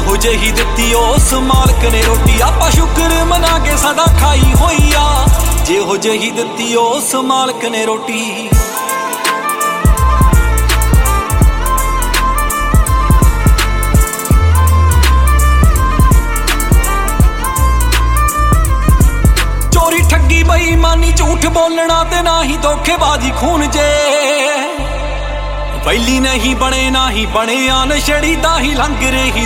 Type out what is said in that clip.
ਜਿਹੋ ਜਿਹੀ ਦਿੱਤੀ ਉਸ ਮਾਲਕ ਨੇ ਰੋਟੀ ਆਪਾਂ ਸ਼ੁਕਰ ਮਨਾ ਕੇ ਸਦਾ ਖਾਈ ਹੋਈ ਆ ਜਿਹੋ ਜਿਹੀ ਦਿੱਤੀ ਉਸ ਮਾਲਕ ਨੇ ਰੋਟੀ ਚੋਰੀ ਠੱਗੀ ਬੇਈਮਾਨੀ ਝੂਠ ਬੋਲਣਾ ਤੇ ਨਾ ਹੀ ਧੋਖੇਬਾਜ਼ੀ ਖੂਨ ਜੇ ਵੈਲੀ ਨਹੀਂ ਬਣੇ ਨਾ ਹੀ ਬਣਿਆ ਨਸ਼ੜੀ ਦਾ ਹੀ ਲੰਘ ਰਹੀ